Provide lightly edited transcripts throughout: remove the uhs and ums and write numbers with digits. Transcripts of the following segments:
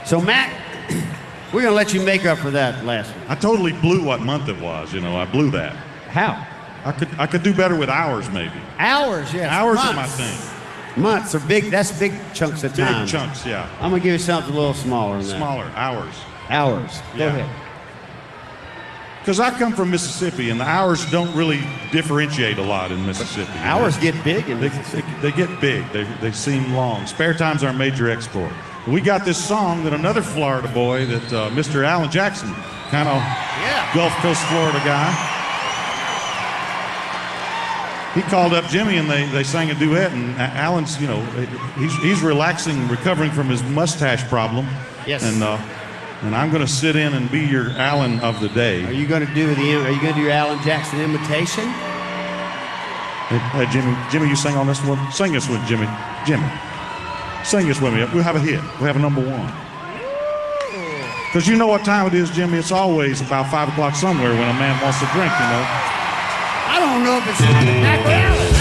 So, Matt, we're going to let you make up for that last one. I totally blew what month it was, you know. I blew that. How? I could do better with hours, maybe. Hours, yes. Hours months. are my thing. Months are big. That's big chunks of time. Big chunks, yeah. I'm going to give you something a little smaller than that. Smaller, hours. Hours. Go Yeah. ahead. Because I come from Mississippi, and the hours don't really differentiate a lot in Mississippi. you know. Hours get big in Mississippi. They get big. They seem long. Spare time's our major export. We got this song that another Florida boy, that Mr. Alan Jackson, kind of Gulf Coast Florida guy. He called up Jimmy and they sang a duet, and Alan's, you know, he's relaxing, recovering from his mustache problem. Yes. And I'm going to sit in and be your Alan of the day. Are you going to do your Alan Jackson imitation? Hey, Jimmy, you sing on this one? Sing this one, Jimmy. Jimmy, sing this with me. We'll have a hit. We'll have a number one. Because you know what time it is, Jimmy. It's always about 5 o'clock somewhere when a man wants to drink, you know. I don't know if it's Mac Allen.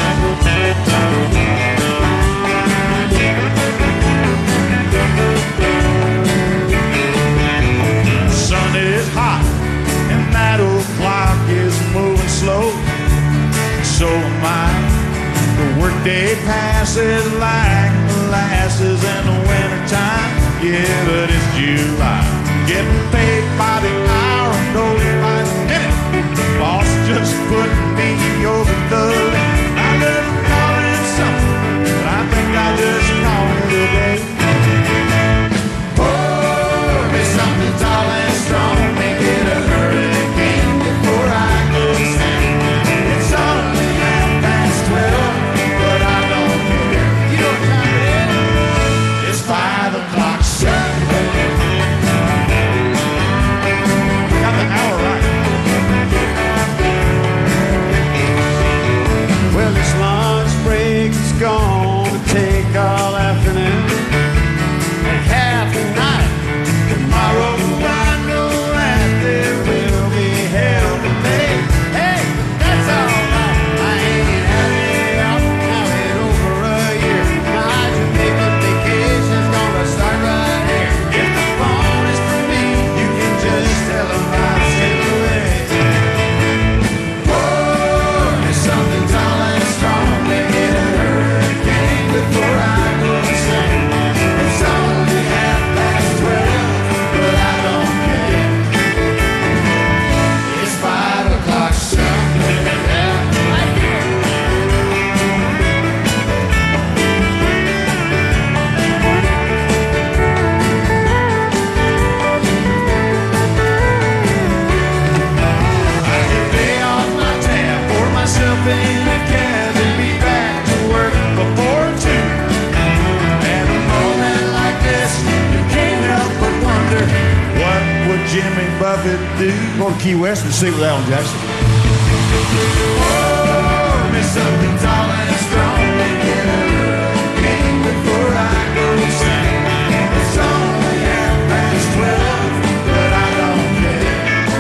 Sun is hot and that old clock is moving slow. So am I. The workday passes like molasses in the wintertime. Yeah, but it's July. Getting paid by the hour and only by the minute. Boss just put me over the limit. I could call it something, but I think I just call it a day. Pour me something tall and strong, make it a hurricane before I go sing. It's only 12:30, but I don't care. You know what time it is? It's 5 o'clock, Sunday. Got the hour right. Well, this lunch break is gonna take all afternoon and half the night. Tomorrow I know that there will be hell to pay. Hey, that's all right. I ain't had it out now in over a year. My Jamaican vacation's gonna start right here. If the phone is for me, you can just tell them I'll stay away. Pour me something tall and strong, make it a hurricane before I go sing. It's only 12:30, but I don't care. It's 5 o'clock Sunday. Right here. I can pay off my tab, pour myself in a cab and be back to work before 2. And a moment like this, you can't help but wonder, What would Jimmy Buffett do? go to Key West and sleep with Alan Jackson. Pour me something tall and strong, make it a hurricane before I go sing. It's only 12:30, but I don't care.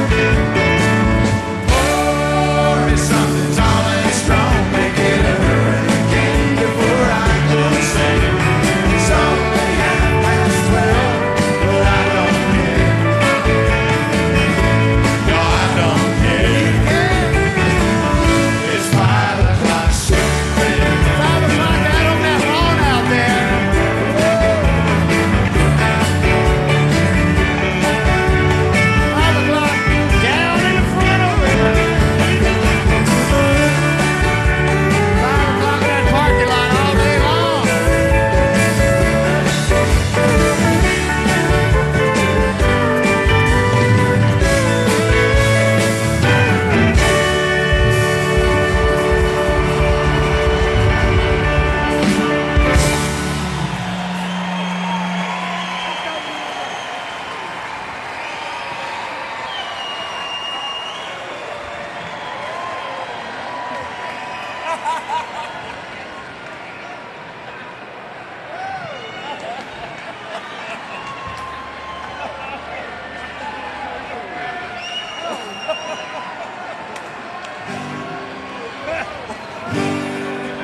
Pour me something tall and strong, make it a hurricane before I go sing. It's only 12:30, but I don't care. No, I don't care. It's 5 o'clock Sunday. 5 o'clock out on that lawn out there. 5 o'clock down in the front over there. 5 o'clock in that parking lot all day long.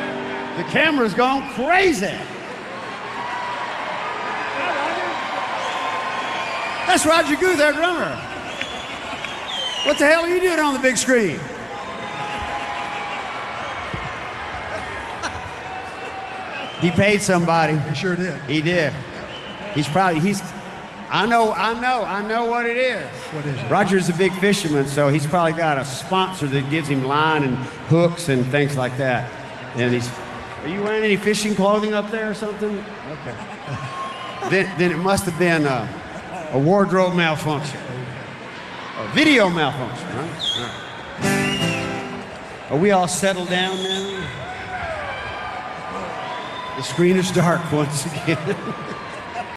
The camera's gone crazy. That's Roger Guth, our drummer. What the hell are you doing on the big screen? He paid somebody. He sure did. He did. I know what it is. What is it? Roger's a big fisherman, so he's probably got a sponsor that gives him line and hooks and things like that. And are you wearing any fishing clothing up there or something? Okay. Then it must have been a wardrobe malfunction. A video malfunction, right? Are we all settled down now? The screen is dark once again.